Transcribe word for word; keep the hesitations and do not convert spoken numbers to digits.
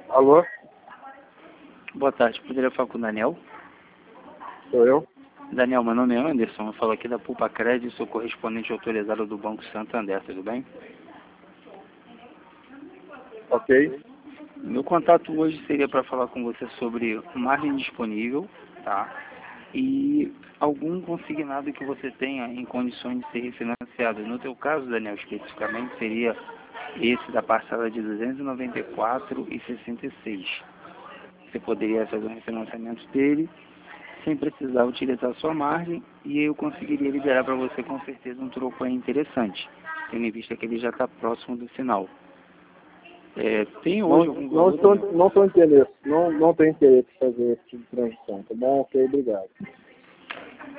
Alô? Boa tarde, poderia falar com o Daniel? Sou eu? Daniel, meu nome é Anderson, eu falo aqui da Pulpa Cred, sou correspondente autorizado do Banco Santander, tudo bem? Ok. Meu contato hoje seria para falar com você sobre margem disponível, tá? E algum consignado que você tenha em condições de ser refinanciado. No teu caso, Daniel, especificamente, seria esse da parcela de duzentos e noventa e quatro reais e sessenta e seis centavos. Você poderia fazer um refinanciamento dele sem precisar utilizar sua margem e eu conseguiria liberar para você com certeza um troco aí interessante, tendo em vista que ele já está próximo do final. É, tem hoje Não, algum não valor, estou, Daniel? não estou interesse, não, não tenho interesse em fazer esse tipo de transição, tá bom? Ok, obrigado.